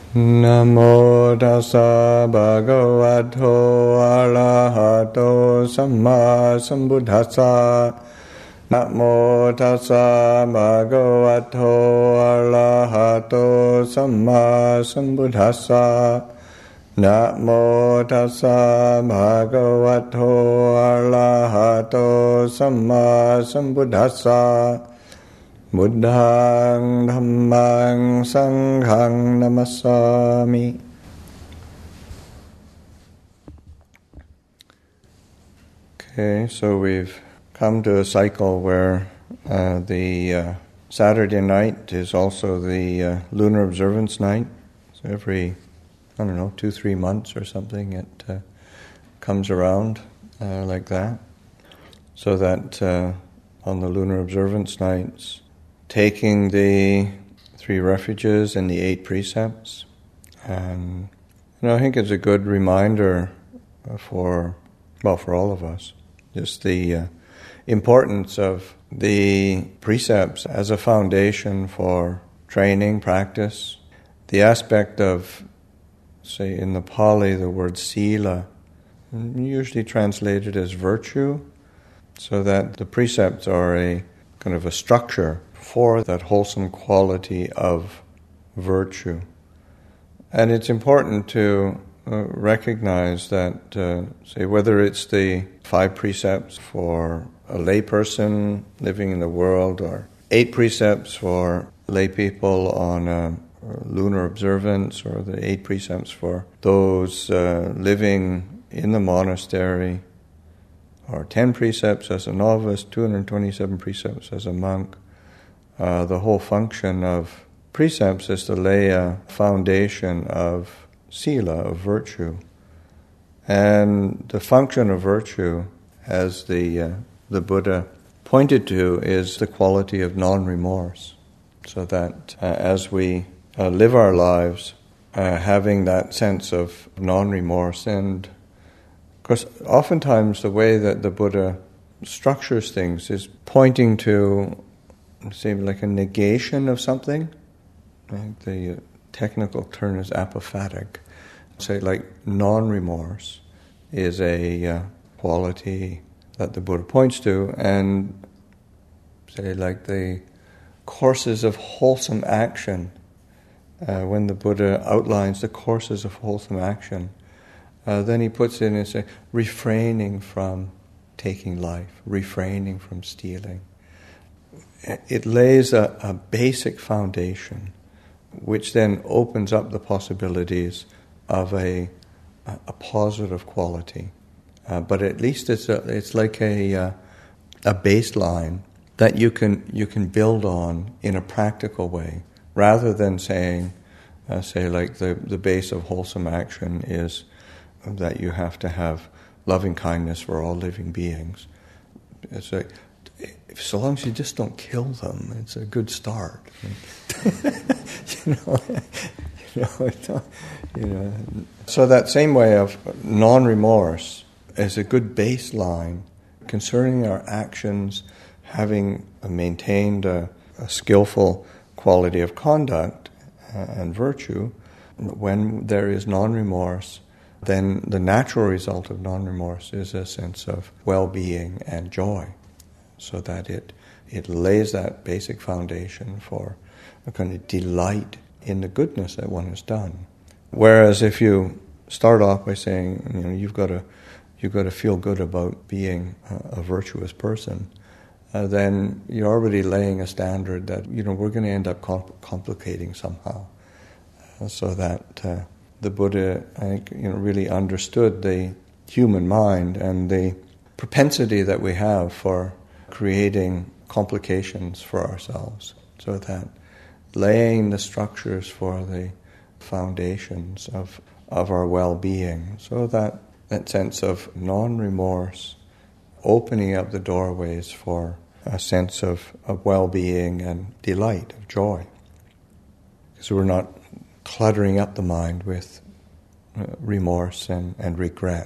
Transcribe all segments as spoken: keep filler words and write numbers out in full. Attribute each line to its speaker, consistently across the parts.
Speaker 1: Namo tassa bhagavato arahato samma sambuddhassa. Namo tassa bhagavato arahato samma sambuddhassa. Namo tassa bhagavato arahato samma sambuddhassa. Buddhaṃ Dhammaṃ Saṅghaṃ Namassāmi. Okay, so we've come to a cycle where uh, the uh, Saturday night is also the uh, lunar observance night. So every, I don't know, two, three months or something, it uh, comes around uh, like that. So that uh, on the lunar observance nights, taking the three refuges and the eight precepts. And you know, I think it's a good reminder for, well, for all of us, just the uh, importance of the precepts as a foundation for training, practice. The aspect of, say, in the Pali, the word sila, usually translated as virtue, so that the precepts are a kind of a structure for that wholesome quality of virtue. And it's important to uh, recognize that, uh, say, whether it's the five precepts for a lay person living in the world, or eight precepts for lay people on a lunar observance, or the eight precepts for those uh, living in the monastery, or ten precepts as a novice, two hundred twenty-seven precepts as a monk. Uh, the whole function of precepts is to lay a foundation of sila, of virtue. And the function of virtue, as the uh, the Buddha pointed to, is the quality of non-remorse. So that uh, as we uh, live our lives, uh, having that sense of non-remorse, and of course, oftentimes the way that the Buddha structures things is pointing to, say, like a negation of something. I think the technical term is apophatic. Say, like non-remorse is a uh, quality that the Buddha points to, and say, like the courses of wholesome action. Uh, when the Buddha outlines the courses of wholesome action, uh, then he puts in and say, refraining from taking life, refraining from stealing. It lays a, a basic foundation, which then opens up the possibilities of a a positive quality. Uh, but at least it's a, it's like a uh, a baseline that you can you can build on in a practical way, rather than saying, uh, say, like the the base of wholesome action is that you have to have loving kindness for all living beings. It's like, so long as you just don't kill them, it's a good start. you know, you know, it's not, you know. So that same way of non-remorse is a good baseline concerning our actions, having maintained a, a skillful quality of conduct and virtue. When there is non-remorse, then the natural result of non-remorse is a sense of well-being and joy, so that it it lays that basic foundation for a kind of delight in the goodness that one has done. Whereas if you start off by saying, you know, you've got to you've got to feel good about being a, a virtuous person, uh, then you're already laying a standard that, you know, we're going to end up comp- complicating somehow, uh, so that. Uh, The Buddha, I think, you know, really understood the human mind and the propensity that we have for creating complications for ourselves, so that laying the structures for the foundations of of our well-being, so that that sense of non-remorse, opening up the doorways for a sense of, of well-being and delight, of joy. Because we're not cluttering up the mind with uh, remorse and, and regret.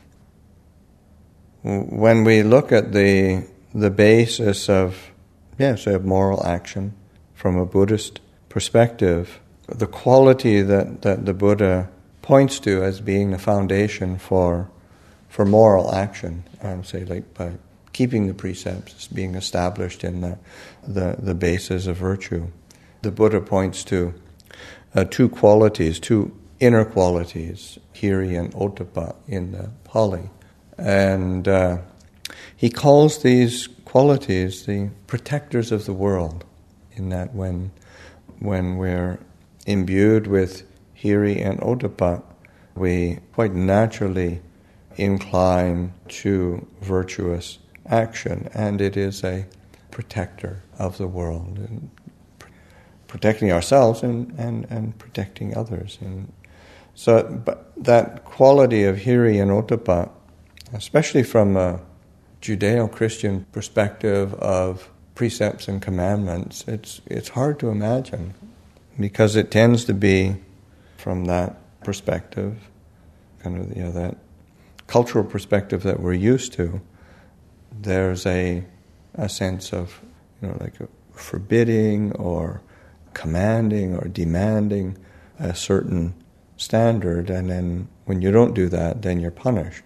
Speaker 1: When we look at the the basis of, yeah, say, of moral action from a Buddhist perspective, the quality that, that the Buddha points to as being the foundation for for moral action, um, say like by keeping the precepts as being established in the, the, the basis of virtue. The Buddha points to uh, two qualities, two inner qualities, hiri and ottappa in the Pali. And uh, he calls these qualities the protectors of the world, in that when when we're imbued with hiri and ottappa, we quite naturally incline to virtuous action, and it is a protector of the world, and pr- protecting ourselves and, and, and protecting others. And so but that quality of hiri and ottappa, especially from a Judeo-Christian perspective of precepts and commandments, it's it's hard to imagine, because it tends to be, from that perspective, kind of, you know, that cultural perspective that we're used to, there's a a sense of, you know, like a forbidding or commanding or demanding a certain standard, and then when you don't do that, then you're punished.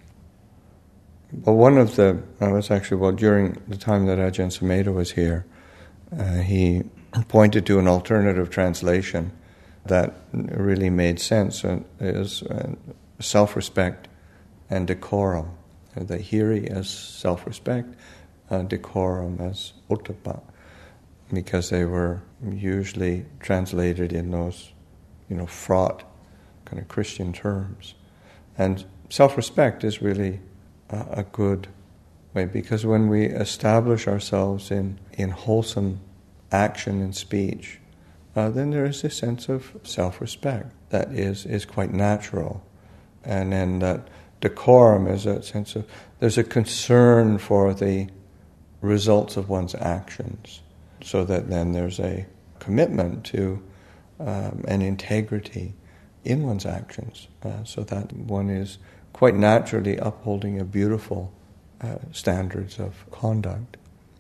Speaker 1: Well, one of the, I was actually, well, during the time that Ajahn Sumedho was here, uh, he pointed to an alternative translation that really made sense, and is uh, self-respect and decorum. Uh, the hiri as self-respect, uh, decorum as ottappa, because they were usually translated in those, you know, fraught kind of Christian terms. And self-respect is really a, a good way, because when we establish ourselves in, in wholesome action and speech, uh, then there is this sense of self-respect that is, is quite natural. And then that decorum is a sense of, there's a concern for the results of one's actions, so that then there's a commitment to um, an integrity in one's actions, uh, so that one is quite naturally upholding a beautiful uh, standards of conduct.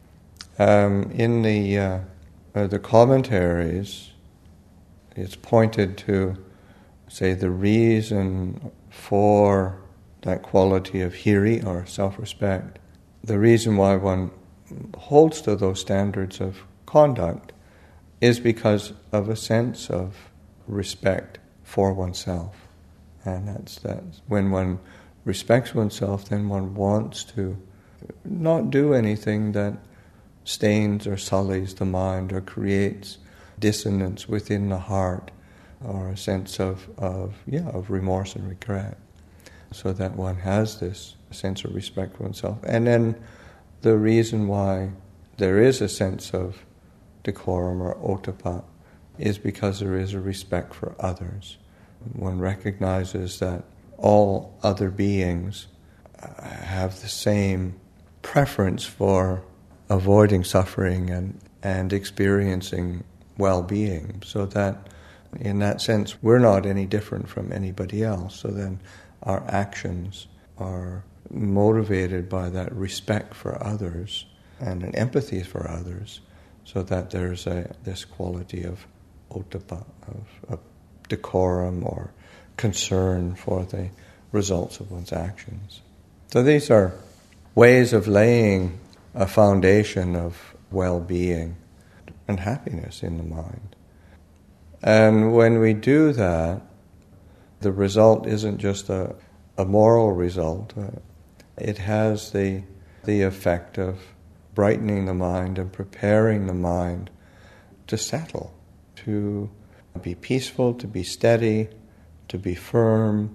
Speaker 1: Um, in the uh, uh, the commentaries, it's pointed to, say, the reason for that quality of hiri, or self-respect, the reason why one holds to those standards of conduct is because of a sense of respect for oneself. And that's that. When one respects oneself, then one wants to not do anything that stains or sullies the mind or creates dissonance within the heart, or a sense of, of yeah, of remorse and regret. So that one has this sense of respect for oneself. And then the reason why there is a sense of decorum or ottappa is because there is a respect for others. One recognizes that all other beings have the same preference for avoiding suffering and, and experiencing well-being, so that in that sense we're not any different from anybody else. So then our actions are motivated by that respect for others and an empathy for others, so that there's a this quality of ottappa, of, of decorum or concern for the results of one's actions. So these are ways of laying a foundation of well-being and happiness in the mind. And when we do that, the result isn't just a, a moral result. Uh, it has the the effect of brightening the mind and preparing the mind to settle, to be peaceful, to be steady, to be firm.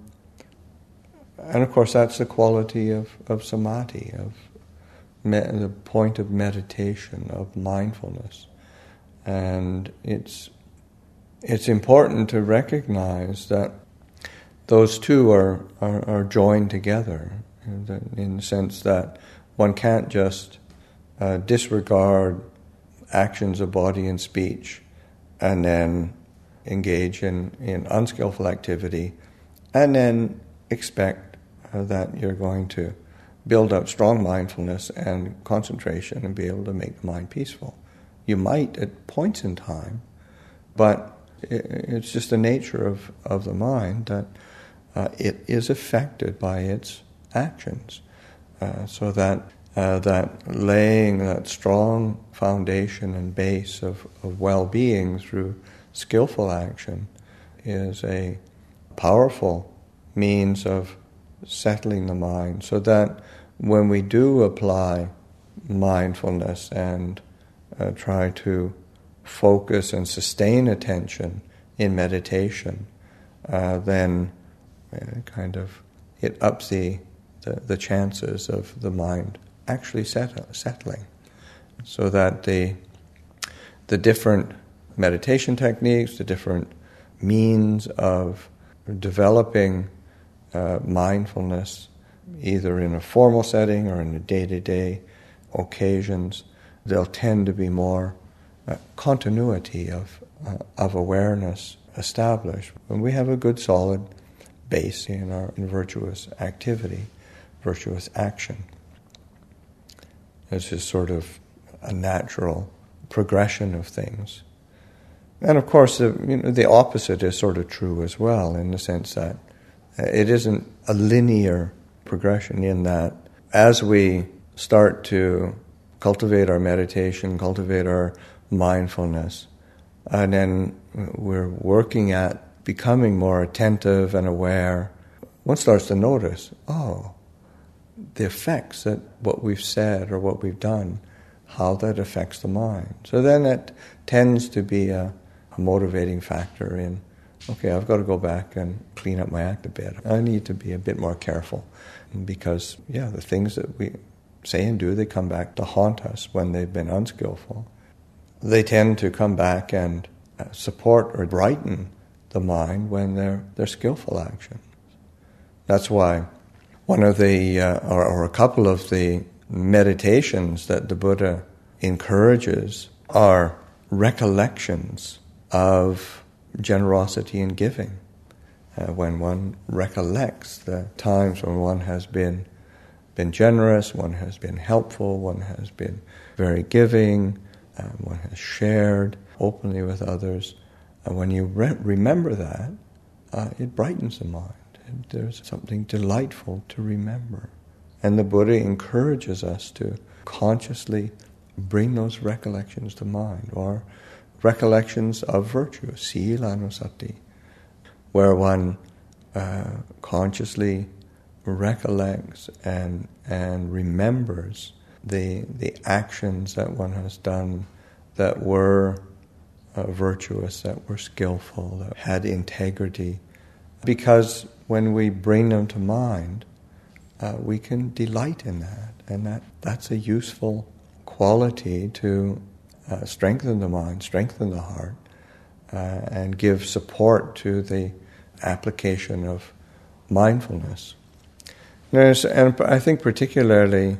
Speaker 1: And of course that's the quality of, of samadhi, of me, the point of meditation, of mindfulness. And it's it's important to recognize that those two are, are, are joined together, in the sense that one can't just uh, disregard actions of body and speech and then engage in, in unskillful activity and then expect uh, that you're going to build up strong mindfulness and concentration and be able to make the mind peaceful. You might at points in time, but it's just the nature of, of the mind that uh, it is affected by its actions. Uh, so that uh, that laying that strong foundation and base of, of well-being through skillful action is a powerful means of settling the mind, so that when we do apply mindfulness and uh, try to focus and sustain attention in meditation, uh, then uh, kind of it ups the, the, the chances of the mind actually settle, settling. So that the the different meditation techniques, the different means of developing uh, mindfulness, either in a formal setting or in a day-to-day occasions, they'll tend to be more uh, continuity of uh, of awareness established when we have a good solid base in our in virtuous activity, virtuous action. It's just sort of a natural progression of things. And of course, the, you know, the opposite is sort of true as well, in the sense that it isn't a linear progression, in that as we start to cultivate our meditation, cultivate our mindfulness, and then we're working at becoming more attentive and aware, one starts to notice, oh, the effects that what we've said or what we've done, how that affects the mind. So then it tends to be a, a motivating factor in, okay, I've got to go back and clean up my act a bit. I need to be a bit more careful, because, yeah, the things that we say and do, they come back to haunt us when they've been unskillful. They tend to come back and support or brighten the mind when they're, they're skillful actions. That's why one of the, uh, or, or a couple of the meditations that the Buddha encourages are recollections of generosity and giving. Uh, when one recollects the times when one has been been generous, one has been helpful, one has been very giving, uh, one has shared openly with others. And when you re- remember that, uh, it brightens the mind. And there's something delightful to remember. And the Buddha encourages us to consciously bring those recollections to mind, or recollections of virtue, sila anusati, where one uh, consciously recollects and and remembers the the actions that one has done that were uh, virtuous, that were skillful, that had integrity. Because when we bring them to mind, uh, we can delight in that, and that, that's a useful quality to uh, strengthen the mind, strengthen the heart, uh, and give support to the application of mindfulness. There's, and I think particularly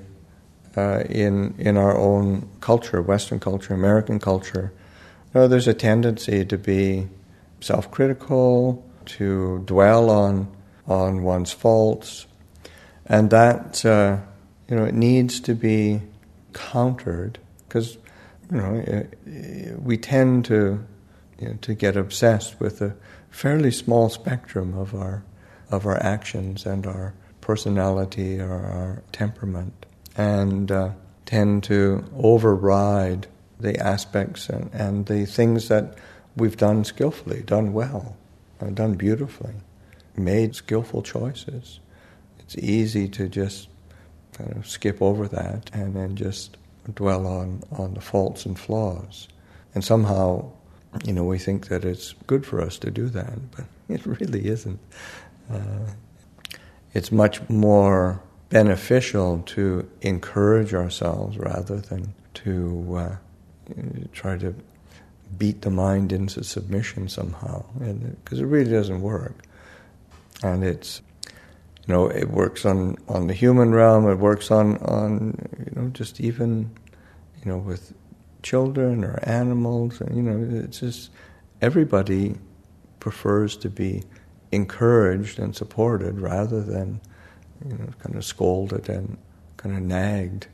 Speaker 1: uh, in in our own culture, Western culture, American culture, you know, there's a tendency to be self-critical, to dwell on on one's faults, and that uh, you know it needs to be countered, because you know we tend to you know, to get obsessed with a fairly small spectrum of our of our actions and our personality or our temperament, and uh, tend to override the aspects and, and the things that we've done skillfully, done well, uh, done beautifully, made skillful choices. It's easy to just kind of skip over that and then just dwell on, on the faults and flaws. And somehow, you know, we think that it's good for us to do that, but it really isn't. Uh, It's much more beneficial to encourage ourselves rather than to uh, try to beat the mind into submission somehow, because it really doesn't work. And it's, you know, it works on, on the human realm. It works on, on you know just even you know with children or animals. And, you know, it's just everybody prefers to be encouraged and supported rather than, you know, kind of scolded and kind of nagged.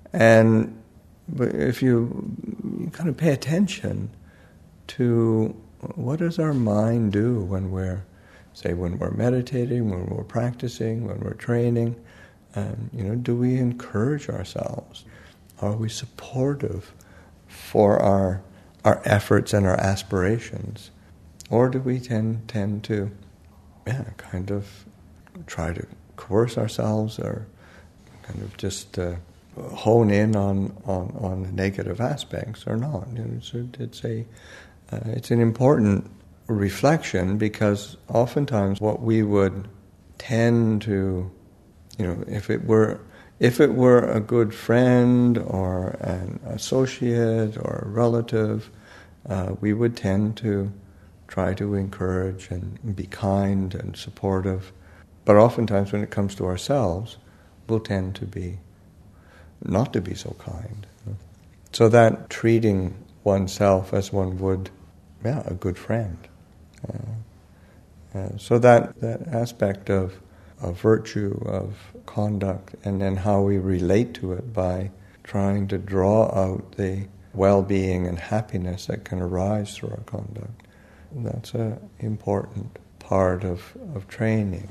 Speaker 1: And but if you, you kind of pay attention to what does our mind do when we're, say, when we're meditating, when we're practicing, when we're training? Um, you know, do we encourage ourselves? Are we supportive for our our efforts and our aspirations? Or do we tend tend to, yeah, kind of try to coerce ourselves or kind of just uh, hone in on, on, on the negative aspects or not? You know, it's, a, it's, a, uh, it's an important reflection, because oftentimes what we would tend to, you know, if it were if it were a good friend or an associate or a relative, uh, we would tend to try to encourage and be kind and supportive. But oftentimes when it comes to ourselves, we'll tend to be not to be so kind. So that treating oneself as one would, yeah, a good friend. Uh, uh, so that, that aspect of, of virtue, of conduct, and then how we relate to it by trying to draw out the well-being and happiness that can arise through our conduct. That's an important part of, of training,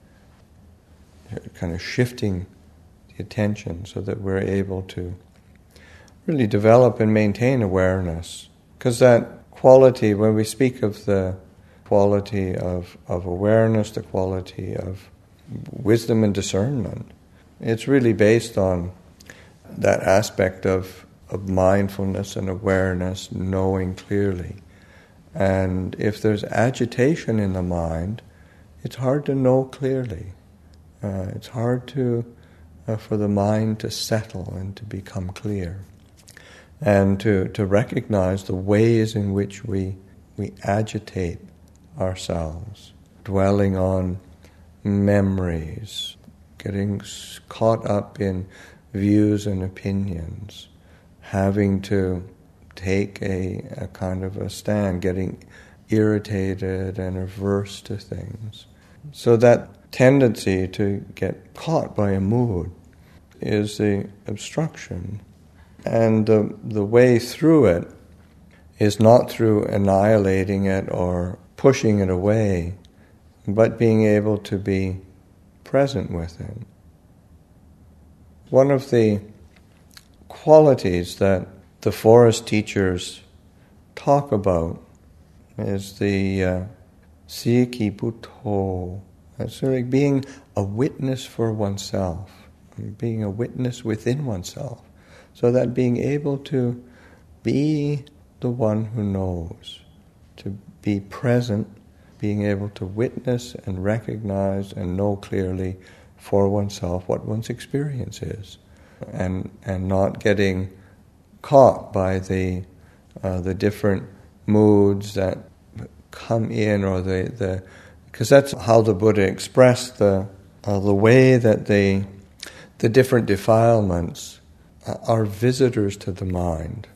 Speaker 1: kind of shifting the attention so that we're able to really develop and maintain awareness. Because that quality, when we speak of the quality of, of awareness, the quality of wisdom and discernment, it's really based on that aspect of, of mindfulness and awareness, knowing clearly. And if there's agitation in the mind, it's hard to know clearly. Uh, it's hard to uh, for the mind to settle and to become clear, and to, to recognize the ways in which we we agitate ourselves, dwelling on memories, getting caught up in views and opinions, having to take a, a kind of a stand, getting irritated and averse to things. So that tendency to get caught by a mood is the obstruction. And the, the way through it is not through annihilating it or pushing it away, but being able to be present with it. One of the qualities that the forest teachers talk about is the uh, Siki Buddho. It's sort of like being a witness for oneself, being a witness within oneself. So that being able to be the one who knows, to be present, being able to witness and recognize and know clearly for oneself what one's experience is, and and not getting caught by the uh, the different moods that come in, or the the because that's how the Buddha expressed the uh, the way that the the different defilements uh, are visitors to the mind.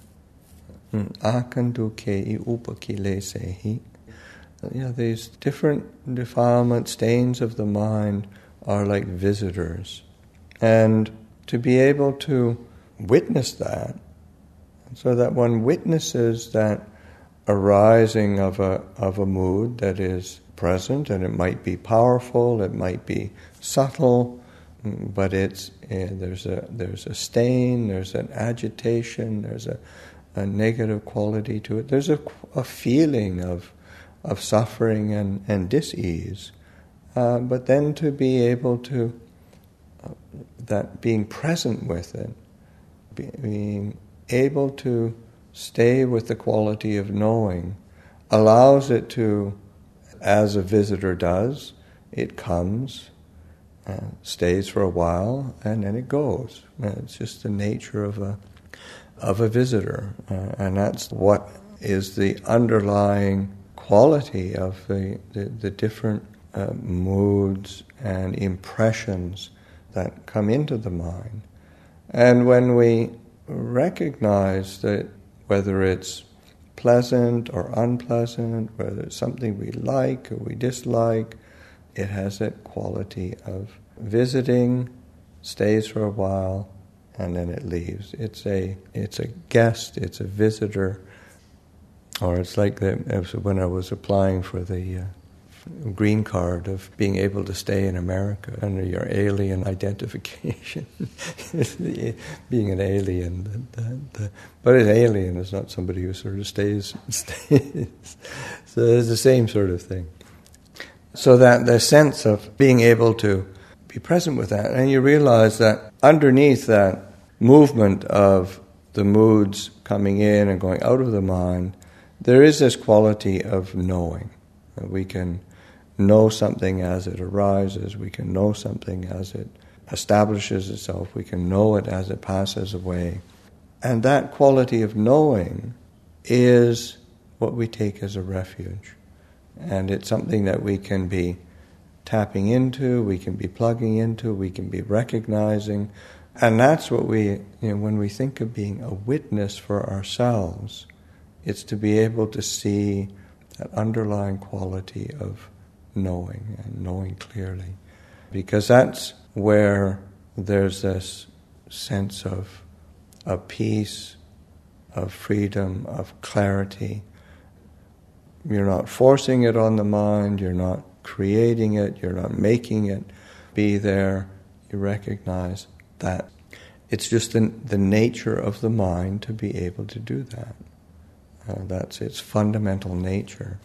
Speaker 1: Akandu kei upakilesehi. Yeah, these different defilement stains of the mind are like visitors, and to be able to witness that, so that one witnesses that arising of a of a mood that is present, and it might be powerful, it might be subtle, but it's uh, there's a there's a stain, there's an agitation, there's a, a negative quality to it. There's a, a feeling of of suffering and, and dis-ease, uh, but then to be able to uh, that being present with it, be, being able to stay with the quality of knowing, allows it to, as a visitor does, it comes, uh, stays for a while, and then it goes. It's just the nature of a of a visitor, uh, and that's what is the underlying quality of the the, the different uh, moods and impressions that come into the mind. And when we recognize that, whether it's pleasant or unpleasant, whether it's something we like or we dislike, it has that quality of visiting, stays for a while, and then it leaves. It's a it's a guest, it's a visitor. Or it's like the, when I was applying for the uh, green card of being able to stay in America under your alien identification. Being an alien. The, the, the, but an alien is not somebody who sort of stays. stays. So it's the same sort of thing. So that the sense of being able to be present with that, and you realize that underneath that movement of the moods coming in and going out of the mind, there is this quality of knowing. That we can know something as it arises, we can know something as it establishes itself, we can know it as it passes away. And that quality of knowing is what we take as a refuge. And it's something that we can be tapping into, we can be plugging into, we can be recognizing. And that's what we, you know, when we think of being a witness for ourselves, it's to be able to see that underlying quality of knowing and knowing clearly. Because that's where there's this sense of, of peace, of freedom, of clarity. You're not forcing it on the mind, you're not creating it, you're not making it be there. You recognize that it's just the, the nature of the mind to be able to do that. Uh, that's its fundamental nature.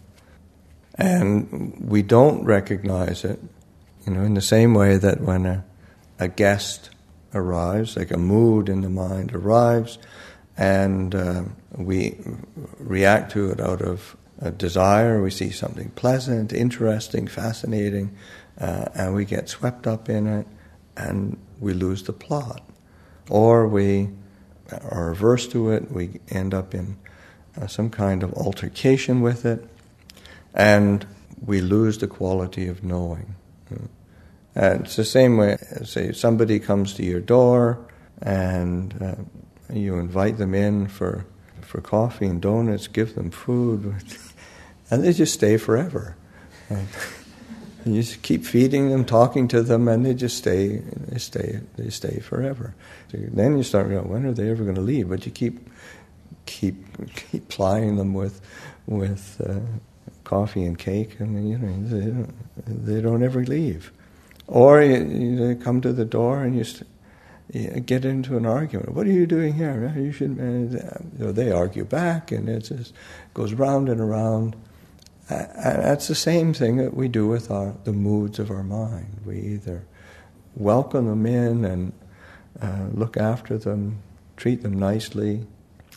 Speaker 1: And we don't recognize it, you know, in the same way that when a, a guest arrives, like a mood in the mind arrives, and uh, we react to it out of a desire, we see something pleasant, interesting, fascinating, uh, and we get swept up in it, and we lose the plot. Or we are averse to it, we end up in uh, some kind of altercation with it, and we lose the quality of knowing. Uh, it's the same way, say somebody comes to your door and uh, you invite them in for, for coffee and donuts, give them food, and they just stay forever. And you just keep feeding them, talking to them, and they just stay, they stay, they stay forever. So then you start going, when are they ever going to leave? But you keep, keep, keep plying them with, with uh, coffee and cake, and you know they don't, they don't ever leave. Or you, you come to the door and you, st- you get into an argument. What are you doing here? You should. Uh, you know, they argue back, and it just goes round and around. Uh, that's the same thing that we do with our the moods of our mind. We either welcome them in and uh, look after them, treat them nicely,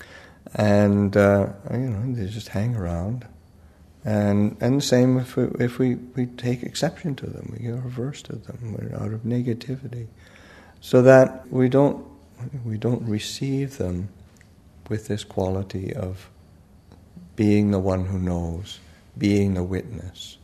Speaker 1: and uh, you know they just hang around. And and the same if we, if we, we take exception to them, we get reverse to them, we're out of negativity, so that we don't we don't receive them with this quality of being the one who knows, being the witness.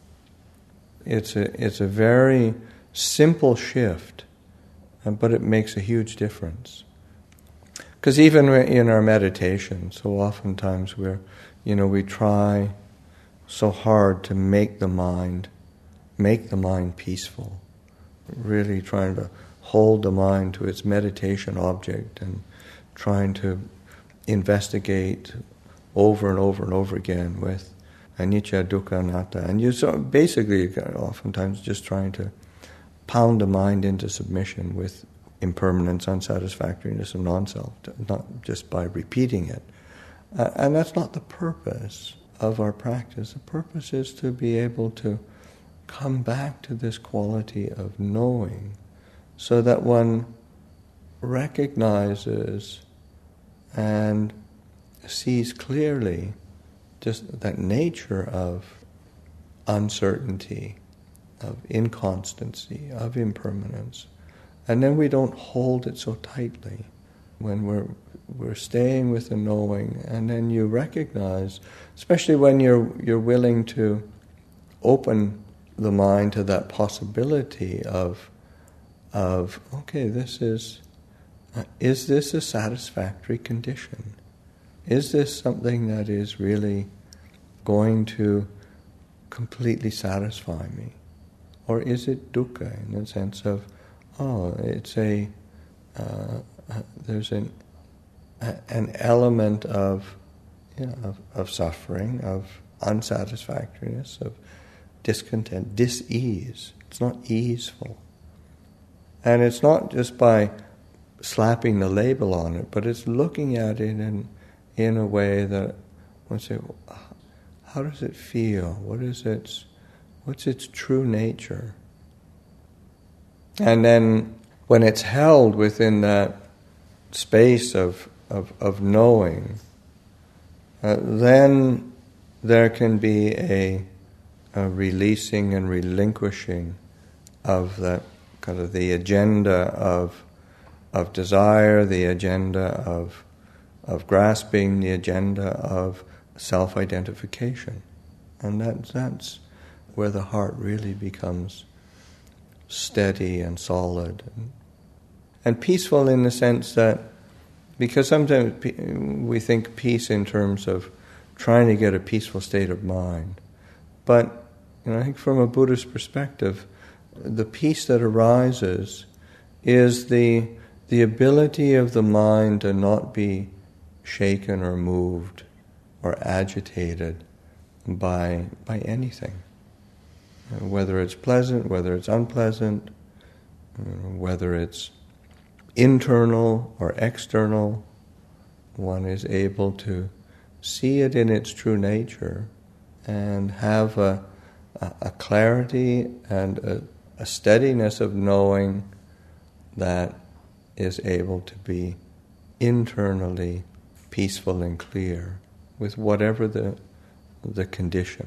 Speaker 1: It's a it's a very simple shift, but it makes a huge difference. Because even in our meditation, so oftentimes we're you know we try so hard to make the mind, make the mind peaceful, really trying to hold the mind to its meditation object and trying to investigate over and over and over again with anicca, dukkha, anatta. And you so basically oftentimes just trying to pound the mind into submission with impermanence, unsatisfactoriness, and non-self, not just by repeating it. Uh, and that's not the purpose of our practice. The purpose is to be able to come back to this quality of knowing, so that one recognizes and sees clearly just that nature of uncertainty, of inconstancy, of impermanence. And then we don't hold it so tightly when we're we're staying with the knowing, and then you recognize, especially when you're you're willing to open the mind to that possibility of of okay, this is uh, is this a satisfactory condition? Is this something that is really going to completely satisfy me, or is it dukkha in the sense of oh, it's a uh, uh, there's an an element of you know, of, of suffering, of unsatisfactoriness, of discontent, dis-ease. It's not easeful. And it's not just by slapping the label on it, but it's looking at it in, in a way that one say, how does it feel? What is its, what's its true nature? And then when it's held within that space of, of, of knowing, uh, then there can be a, a releasing and relinquishing of that kind of the agenda of of desire, the agenda of of grasping, the agenda of self-identification. And that, that's where the heart really becomes steady and solid. And, and peaceful in the sense that, because sometimes we think peace in terms of trying to get a peaceful state of mind. But you know, I think from a Buddhist perspective, the peace that arises is the the ability of the mind to not be shaken or moved or agitated by by anything, whether it's pleasant, whether it's unpleasant, whether it's internal or external. One is able to see it in its true nature and have a, a, a clarity and a, a steadiness of knowing that is able to be internally peaceful and clear with whatever the the condition.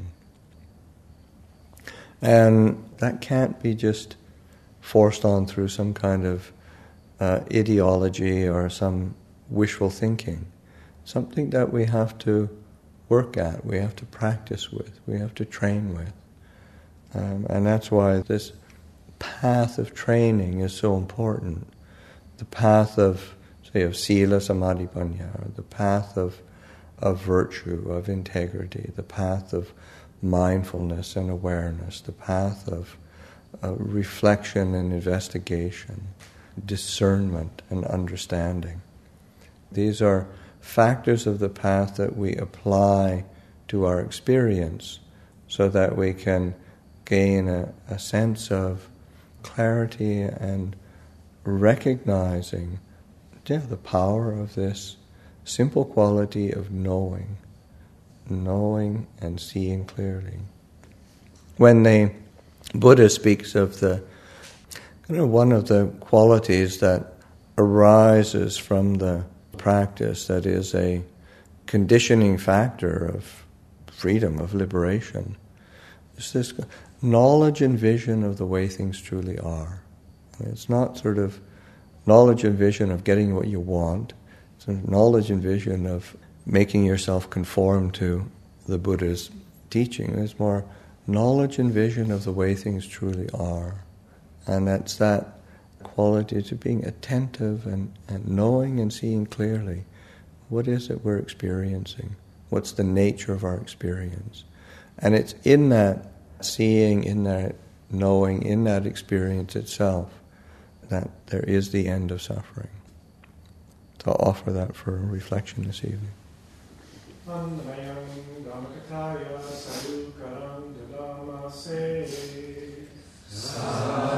Speaker 1: And that can't be just forced on through some kind of uh, ideology or some wishful thinking. Something that we have to work at, we have to practice with, we have to train with. Um, and that's why this path of training is so important. The path of, say, of sila, samadhi, panya, or the path of of virtue, of integrity, the path of mindfulness and awareness, the path of uh, reflection and investigation, discernment and understanding. These are factors of the path that we apply to our experience so that we can gain a, a sense of clarity and recognizing yeah, the power of this simple quality of knowing, knowing and seeing clearly. When the Buddha speaks of the kind of one of the qualities that arises from the practice that is a conditioning factor of freedom, of liberation, is this knowledge and vision of the way things truly are. It's not sort of knowledge and vision of getting what you want. It's a knowledge and vision of making yourself conform to the Buddha's teaching. It's more knowledge and vision of the way things truly are. And that's that quality to being attentive and, and knowing and seeing clearly. What is it we're experiencing? What's the nature of our experience? And it's in that seeing, in that knowing, in that experience itself, that there is the end of suffering. So I'll offer that for reflection this evening. Sa